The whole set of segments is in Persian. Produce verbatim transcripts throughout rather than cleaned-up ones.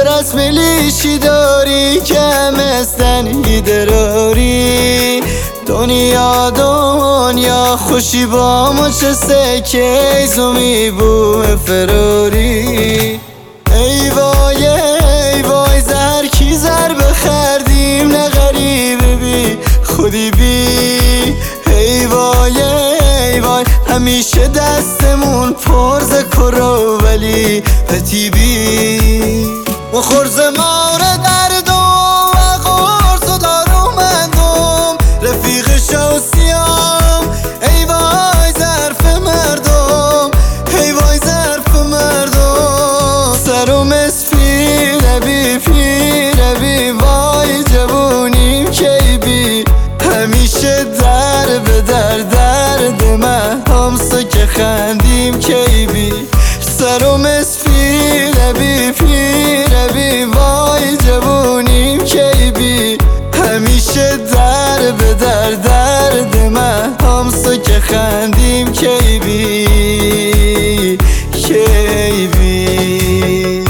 چرا از ملیشی داری که همستن دراری؟ دنیا دنیا خوشی با ما چه سکیزو میبوم فراری. ای وای ای وای زر کی زر بخردیم نه غریبه بی خودی بی. ای وای ای وای همیشه دستمون پرز کرو ولی پتی بی. و خورز مار دردم و قرص و دارومندم رفیق شوسیام. ای وای ظرف مردم ای وای ظرف مردم. سرم اسفیره بی پیره بی وای جوونیم کی بی. همیشه در به در درد من همسا که خندیم کی بی. سرم اسفیره بی پیره بی وای جوونیم کی بی. همیشه در به در درد من همسا که خندیم کی بی کی بی.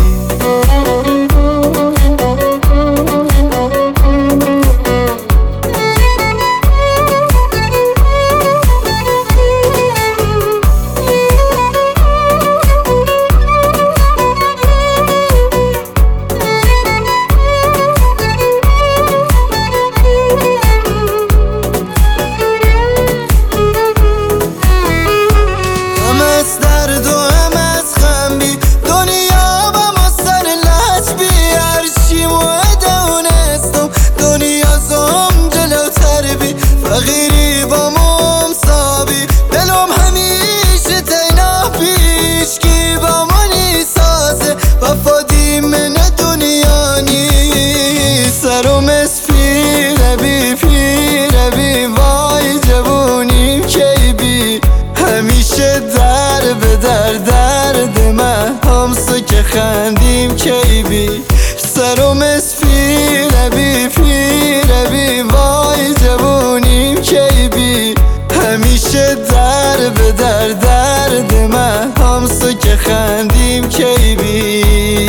فقیری با مام سابی دلم همیشه تینا پیش کی با منی سازه وفادی من دنیا نی. سرم اسفیره بی پیره بی وای جوونیم کی بی. همیشه در به در درد من همسا که خندیم کی بی. سرم اسفیره بی پیره بی وای جوونیم کی بی. همیشه در به در درد من همسا که خندیم کی بی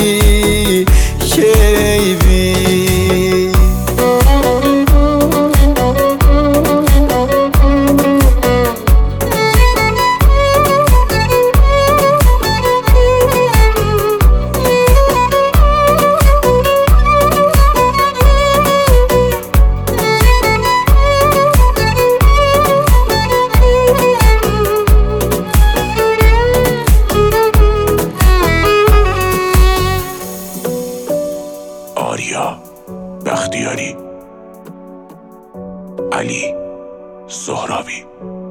کی بی. آریا بختیاری، علی سهرابی.